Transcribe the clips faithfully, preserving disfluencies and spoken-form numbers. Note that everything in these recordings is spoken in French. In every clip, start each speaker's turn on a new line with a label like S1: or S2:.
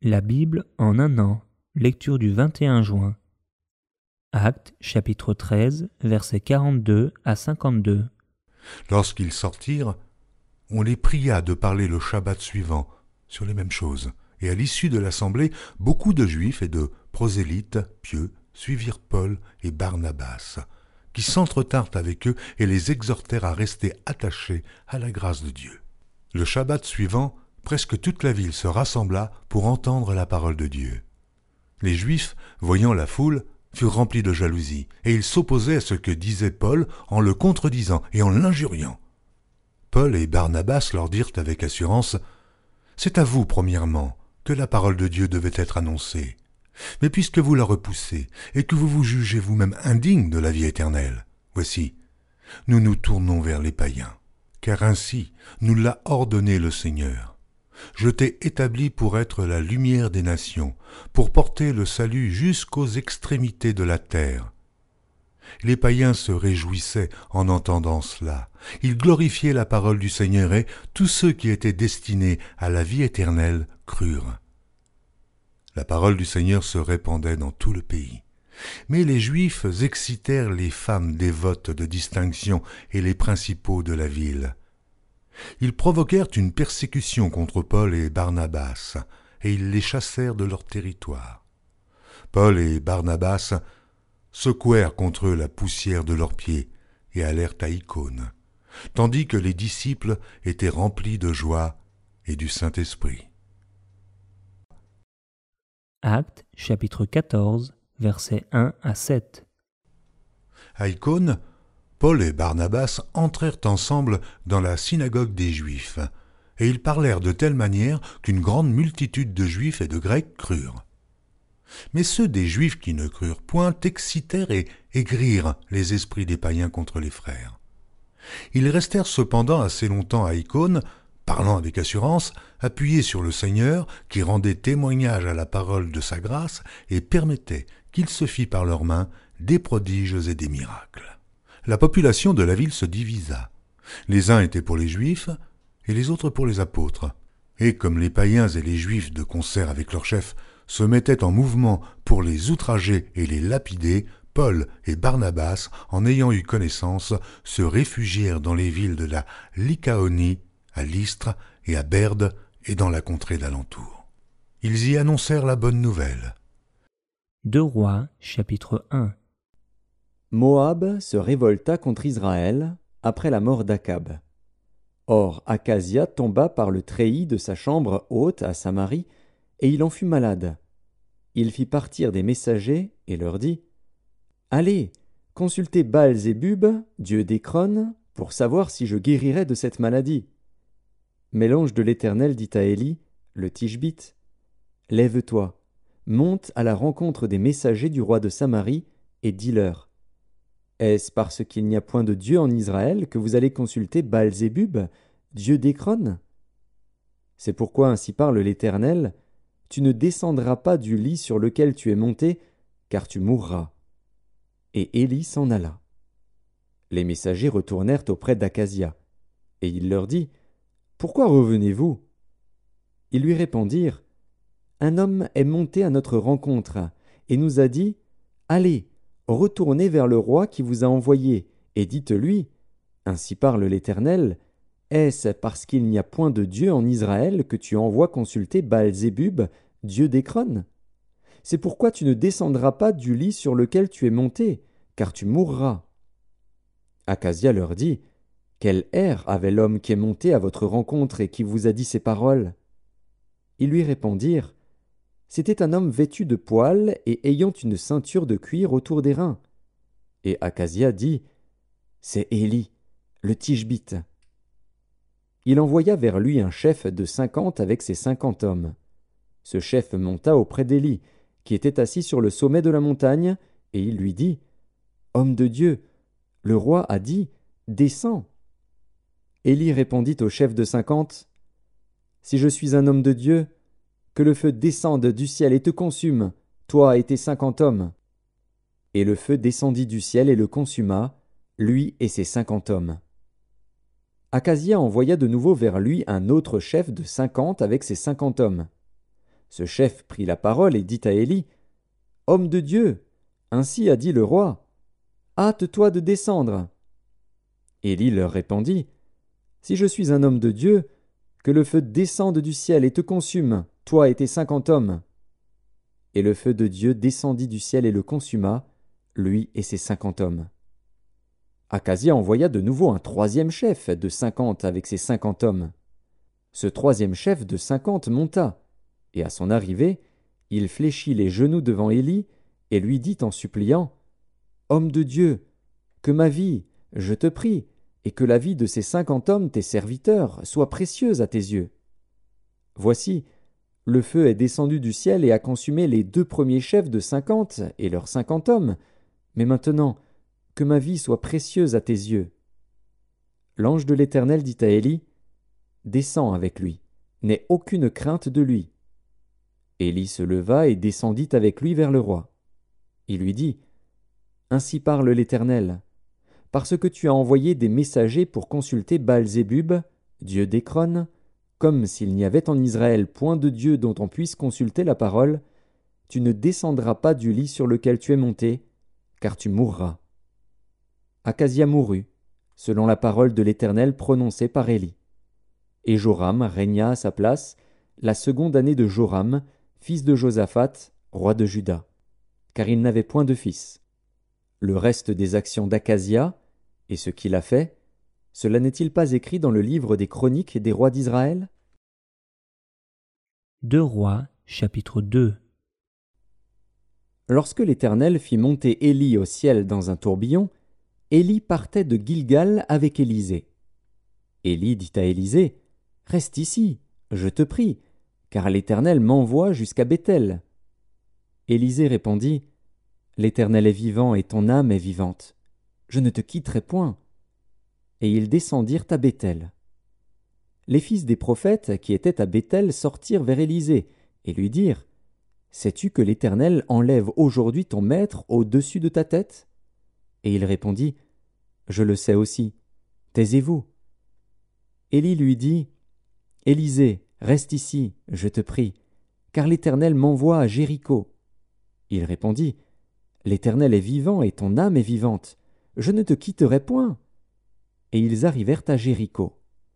S1: La Bible en un an. Lecture du vingt et un juin. Actes, chapitre treize, versets quarante-deux à cinquante-deux.
S2: Lorsqu'ils sortirent, on les pria de parler le Shabbat suivant sur les mêmes choses. Et à l'issue de l'assemblée, beaucoup de Juifs et de prosélytes pieux suivirent Paul et Barnabas, qui s'entretinrent avec eux et les exhortèrent à rester attachés à la grâce de Dieu. Le Shabbat suivant, presque toute la ville se rassembla pour entendre la parole de Dieu. Les Juifs, voyant la foule, furent remplis de jalousie, et ils s'opposaient à ce que disait Paul en le contredisant et en l'injuriant. Paul et Barnabas leur dirent avec assurance « C'est à vous, premièrement, que la parole de Dieu devait être annoncée. Mais puisque vous la repoussez, et que vous vous jugez vous-même indigne de la vie éternelle, voici, nous nous tournons vers les païens, car ainsi nous l'a ordonné le Seigneur. Je t'ai établi pour être la lumière des nations, pour porter le salut jusqu'aux extrémités de la terre. » Les païens se réjouissaient en entendant cela. Ils glorifiaient la parole du Seigneur et tous ceux qui étaient destinés à la vie éternelle crurent. La parole du Seigneur se répandait dans tout le pays. Mais les Juifs excitèrent les femmes dévotes de distinction et les principaux de la ville. Ils provoquèrent une persécution contre Paul et Barnabas, et ils les chassèrent de leur territoire. Paul et Barnabas secouèrent contre eux la poussière de leurs pieds et allèrent à Icône, tandis que les disciples étaient remplis de joie et du Saint-Esprit.
S1: Actes, chapitre quatorze, versets un à sept.
S2: À Icône, Paul et Barnabas entrèrent ensemble dans la synagogue des Juifs, et ils parlèrent de telle manière qu'une grande multitude de Juifs et de Grecs crurent. Mais ceux des Juifs qui ne crurent point excitèrent et aigrirent les esprits des païens contre les frères. Ils restèrent cependant assez longtemps à Icône, parlant avec assurance, appuyés sur le Seigneur, qui rendait témoignage à la parole de sa grâce et permettait qu'il se fît par leurs mains des prodiges et des miracles. La population de la ville se divisa. Les uns étaient pour les Juifs et les autres pour les apôtres. Et comme les païens et les Juifs, de concert avec leur chef, se mettaient en mouvement pour les outrager et les lapider, Paul et Barnabas, en ayant eu connaissance, se réfugièrent dans les villes de la Lycaonie, à Lystre et à Berde et dans la contrée d'alentour. Ils y annoncèrent la bonne nouvelle.
S1: Deux Rois, chapitre un.
S3: Moab se révolta contre Israël après la mort d'Akab. Or Akazia tomba par le treillis de sa chambre haute à Samarie, et il en fut malade. Il fit partir des messagers et leur dit « Allez, consultez Baal-Zébub, dieu d'Écron, pour savoir si je guérirai de cette maladie. » Mais l'ange de l'Éternel dit à Élie, le Tishbite, « Lève-toi, monte à la rencontre des messagers du roi de Samarie, et dis-leur, est-ce parce qu'il n'y a point de Dieu en Israël que vous allez consulter Baal-Zébub, dieu d'Écron? C'est pourquoi ainsi parle l'Éternel, tu ne descendras pas du lit sur lequel tu es monté, car tu mourras. » Et Élie s'en alla. Les messagers retournèrent auprès d'Akazia, et il leur dit, « Pourquoi revenez-vous » Ils lui répondirent, « Un homme est monté à notre rencontre, et nous a dit, « Allez, retournez vers le roi qui vous a envoyé, et dites-lui, ainsi parle l'Éternel, est-ce parce qu'il n'y a point de Dieu en Israël que tu envoies consulter Baal-Zébub, dieu d'Écron? C'est pourquoi tu ne descendras pas du lit sur lequel tu es monté, car tu mourras. » Akazia leur dit, « Quel air avait l'homme qui est monté à votre rencontre et qui vous a dit ces paroles ?» Ils lui répondirent, « C'était un homme vêtu de poils et ayant une ceinture de cuir autour des reins. » Et Akazia dit, « C'est Élie, le Tishbite. » Il envoya vers lui un chef de cinquante avec ses cinquante hommes. Ce chef monta auprès d'Élie, qui était assis sur le sommet de la montagne, et il lui dit, « Homme de Dieu, le roi a dit, descends. » Élie répondit au chef de cinquante, « Si je suis un homme de Dieu, que le feu descende du ciel et te consume, toi et tes cinquante hommes. » Et le feu descendit du ciel et le consuma, lui et ses cinquante hommes. Akazia envoya de nouveau vers lui un autre chef de cinquante avec ses cinquante hommes. Ce chef prit la parole et dit à Élie, « Homme de Dieu, ainsi a dit le roi, hâte-toi de descendre. » Élie leur répondit, « Si je suis un homme de Dieu, que le feu descende du ciel et te consume, toi et tes cinquante hommes. » Et le feu de Dieu descendit du ciel et le consuma, lui et ses cinquante hommes. Akazia envoya de nouveau un troisième chef de cinquante avec ses cinquante hommes. Ce troisième chef de cinquante monta, et à son arrivée, il fléchit les genoux devant Élie et lui dit en suppliant, « Homme de Dieu, que ma vie, je te prie, et que la vie de ces cinquante hommes, tes serviteurs, soit précieuse à tes yeux. Voici, le feu est descendu du ciel et a consumé les deux premiers chefs de cinquante et leurs cinquante hommes, mais maintenant, que ma vie soit précieuse à tes yeux. » L'ange de l'Éternel dit à Élie, « Descends avec lui, n'aie aucune crainte de lui. » Élie se leva et descendit avec lui vers le roi. Il lui dit, « Ainsi parle l'Éternel, parce que tu as envoyé des messagers pour consulter Baal-Zébub, dieu d'Écron, comme s'il n'y avait en Israël point de Dieu dont on puisse consulter la parole, tu ne descendras pas du lit sur lequel tu es monté, car tu mourras. » Akazia mourut, selon la parole de l'Éternel prononcée par Élie. Et Joram régna à sa place la seconde année de Joram, fils de Josaphat, roi de Juda, car il n'avait point de fils. Le reste des actions d'Akazia, et ce qu'il a fait, cela n'est-il pas écrit dans le livre des chroniques des rois d'Israël?
S1: deux Rois, chapitre deux.
S3: Lorsque l'Éternel fit monter Élie au ciel dans un tourbillon, Élie partait de Gilgal avec Élisée. Élie dit à Élisée, « Reste ici, je te prie, car l'Éternel m'envoie jusqu'à Béthel. » Élisée répondit, « L'Éternel est vivant et ton âme est vivante. Je ne te quitterai point. » Et ils descendirent à Béthel. Les fils des prophètes qui étaient à Béthel sortirent vers Élisée et lui dirent, « Sais-tu que l'Éternel enlève aujourd'hui ton maître au-dessus de ta tête ?» Et il répondit, « Je le sais aussi. Taisez-vous. » Élie lui dit, « Élisée, reste ici, je te prie, car l'Éternel m'envoie à Jéricho. » Il répondit, « L'Éternel est vivant et ton âme est vivante. Je ne te quitterai point. » Et ils arrivèrent à Jéricho.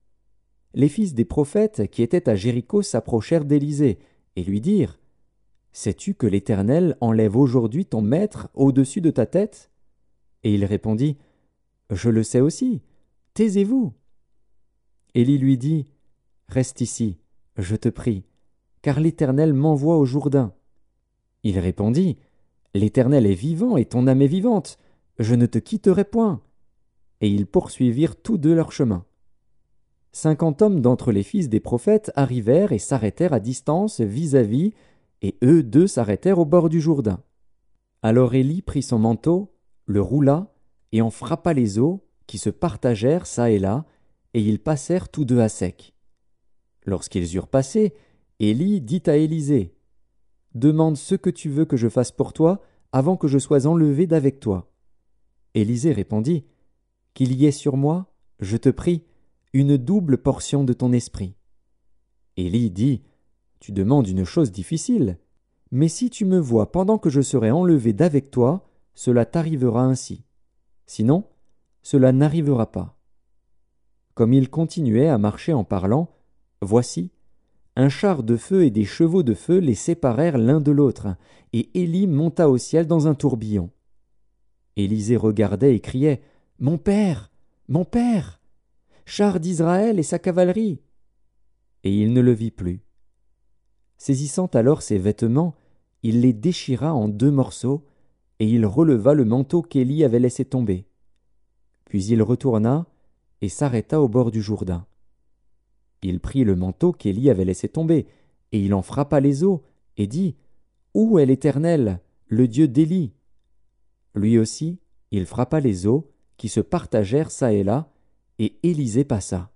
S3: Les fils des prophètes qui étaient à Jéricho s'approchèrent d'Élisée et lui dirent, « Sais-tu que l'Éternel enlève aujourd'hui ton maître au-dessus de ta tête ?» Et il répondit, « Je le sais aussi. Taisez-vous. » Élie lui dit, « Reste ici, je te prie, car l'Éternel m'envoie au Jourdain. » Il répondit, « L'Éternel est vivant et ton âme est vivante. Je ne te quitterai point. » Et ils poursuivirent tous deux leur chemin. Cinquante hommes d'entre les fils des prophètes arrivèrent et s'arrêtèrent à distance vis-à-vis, et eux deux s'arrêtèrent au bord du Jourdain. Alors Élie prit son manteau, le roula, et en frappa les eaux, qui se partagèrent çà et là, et ils passèrent tous deux à sec. Lorsqu'ils eurent passé, Élie dit à Élisée, « Demande ce que tu veux que je fasse pour toi, avant que je sois enlevé d'avec toi. » Élisée répondit, « Qu'il y ait sur moi, je te prie, une double portion de ton esprit. » Élie dit, « Tu demandes une chose difficile, mais si tu me vois pendant que je serai enlevé d'avec toi, cela t'arrivera ainsi. Sinon, cela n'arrivera pas. » Comme il continuait à marcher en parlant, voici, un char de feu et des chevaux de feu les séparèrent l'un de l'autre, et Élie monta au ciel dans un tourbillon. Élisée regardait et criait, « Mon père, mon père, char d'Israël et sa cavalerie !» Et il ne le vit plus. Saisissant alors ses vêtements, il les déchira en deux morceaux, et il releva le manteau qu'Élie avait laissé tomber. Puis il retourna et s'arrêta au bord du Jourdain. Il prit le manteau qu'Élie avait laissé tomber, et il en frappa les eaux, et dit, « Où est l'Éternel, le Dieu d'Élie ?» Lui aussi, il frappa les eaux, qui se partagèrent çà et là, et Élisée passa.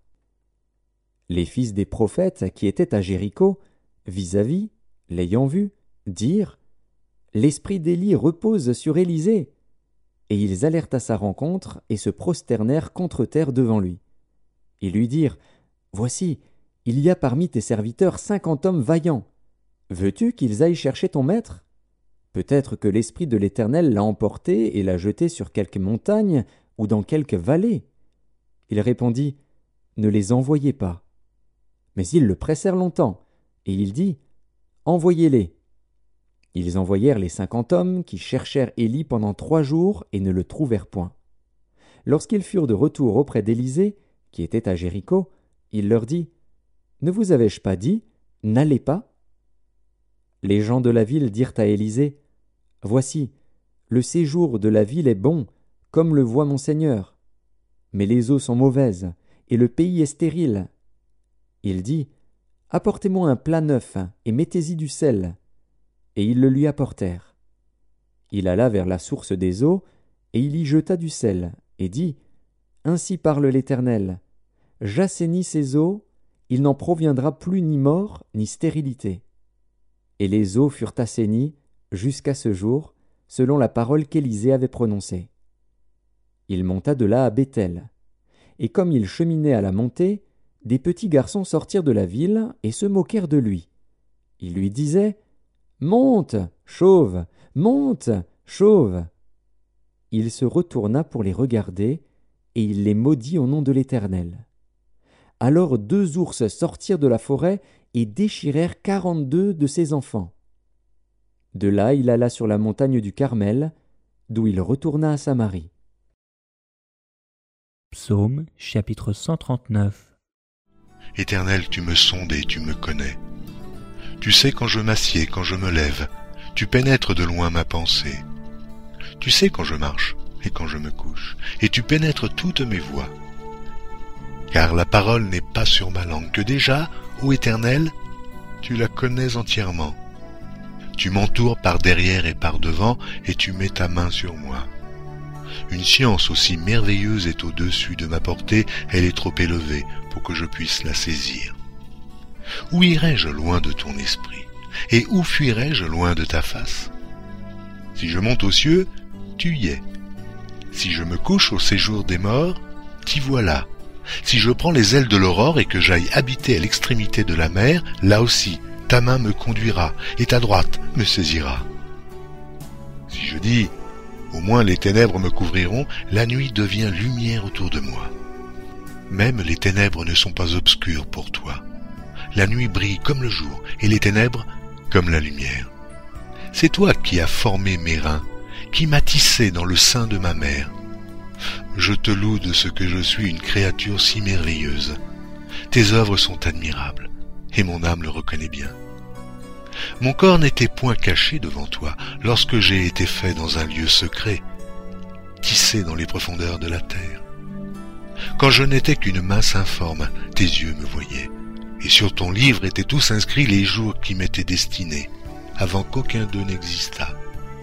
S3: Les fils des prophètes qui étaient à Jéricho, vis-à-vis, l'ayant vu, dirent, « L'esprit d'Élie repose sur Élisée. » Et ils allèrent à sa rencontre et se prosternèrent contre terre devant lui. Ils lui dirent, « Voici, il y a parmi tes serviteurs cinquante hommes vaillants. « Veux-tu qu'ils aillent chercher ton maître ? Peut-être que l'Esprit de l'Éternel l'a emporté et l'a jeté sur quelque montagne ou dans quelque vallée. » Il répondit, « Ne les envoyez pas. » Mais ils le pressèrent longtemps, et il dit, « Envoyez-les. » Ils envoyèrent les cinquante hommes qui cherchèrent Élie pendant trois jours et ne le trouvèrent point. Lorsqu'ils furent de retour auprès d'Élisée, qui était à Jéricho, il leur dit, « Ne vous avais-je pas dit, n'allez pas ?» Les gens de la ville dirent à Élisée, « Voici, le séjour de la ville est bon, comme le voit mon Seigneur. Mais les eaux sont mauvaises, et le pays est stérile. » Il dit, « Apportez-moi un plat neuf, et mettez-y du sel. » Et ils le lui apportèrent. Il alla vers la source des eaux, et il y jeta du sel, et dit, « Ainsi parle l'Éternel, j'assainis ces eaux, il n'en proviendra plus ni mort, ni stérilité. » Et les eaux furent assainies, jusqu'à ce jour, selon la parole qu'Élisée avait prononcée. Il monta de là à Béthel. Et comme il cheminait à la montée, des petits garçons sortirent de la ville et se moquèrent de lui. Ils lui disaient, « Monte, chauve, monte, chauve !» Il se retourna pour les regarder, et il les maudit au nom de l'Éternel. Alors deux ours sortirent de la forêt et déchirèrent quarante-deux de ses enfants. De là il alla sur la montagne du Carmel, d'où il retourna à Samarie.
S1: Psaume chapitre cent trente-neuf.
S2: Éternel, tu me sondes et tu me connais. Tu sais quand je m'assieds, quand je me lève, tu pénètres de loin ma pensée. Tu sais quand je marche et quand je me couche, et tu pénètres toutes mes voies. Car la parole n'est pas sur ma langue, que déjà, ô Éternel, tu la connais entièrement. Tu m'entoures par derrière et par devant, et tu mets ta main sur moi. Une science aussi merveilleuse est au-dessus de ma portée, elle est trop élevée pour que je puisse la saisir. Où irais-je loin de ton esprit? Et où fuirais-je loin de ta face? Si je monte aux cieux, tu y es. Si je me couche au séjour des morts, t'y voilà. Si je prends les ailes de l'aurore et que j'aille habiter à l'extrémité de la mer, là aussi, ta main me conduira et ta droite me saisira. Si je dis, au moins les ténèbres me couvriront, la nuit devient lumière autour de moi. Même les ténèbres ne sont pas obscures pour toi. La nuit brille comme le jour et les ténèbres comme la lumière. C'est toi qui as formé mes reins, qui m'as tissé dans le sein de ma mère. Je te loue de ce que je suis une créature si merveilleuse. Tes œuvres sont admirables, et mon âme le reconnaît bien. Mon corps n'était point caché devant toi, lorsque j'ai été fait dans un lieu secret, tissé dans les profondeurs de la terre. Quand je n'étais qu'une masse informe, tes yeux me voyaient, et sur ton livre étaient tous inscrits les jours qui m'étaient destinés, avant qu'aucun d'eux n'existât.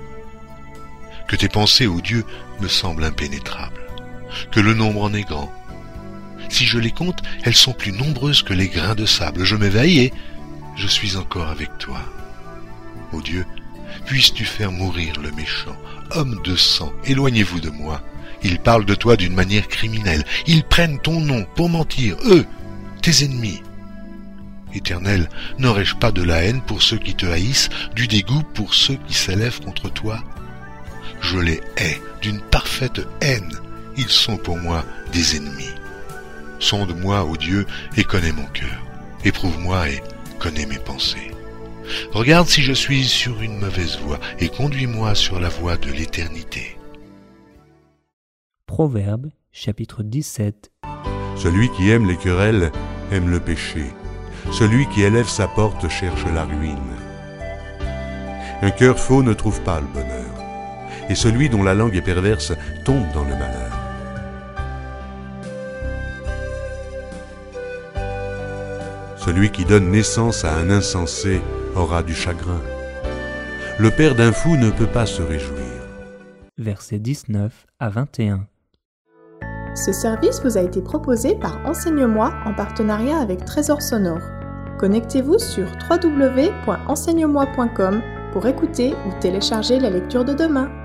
S2: Que tes pensées, ô Dieu, me semblent impénétrables, que le nombre en est grand. Si je les compte, elles sont plus nombreuses que les grains de sable. Je m'éveille et je suis encore avec toi. Ô Dieu, puisses-tu faire mourir le méchant, homme de sang, éloignez-vous de moi. Ils parlent de toi d'une manière criminelle. Ils prennent ton nom pour mentir, eux, tes ennemis. Éternel, n'aurais-je pas de la haine pour ceux qui te haïssent, du dégoût pour ceux qui s'élèvent contre toi? Je les hais d'une parfaite haine. Ils sont pour moi des ennemis. Sonde-moi, ô Dieu, et connais mon cœur. Éprouve-moi et connais mes pensées. Regarde si je suis sur une mauvaise voie, et conduis-moi sur la voie de l'éternité.
S1: Proverbe, chapitre dix-sept.
S2: Celui qui aime les querelles aime le péché. Celui qui élève sa porte cherche la ruine. Un cœur faux ne trouve pas le bonheur, et celui dont la langue est perverse tombe dans le malheur. Celui qui donne naissance à un insensé aura du chagrin. Le père d'un fou ne peut pas se réjouir.
S1: Versets dix-neuf à vingt et un.
S4: Ce service vous a été proposé par Enseigne-moi en partenariat avec Trésor Sonore. Connectez-vous sur w w w point enseigne moi point com pour écouter ou télécharger la lecture de demain.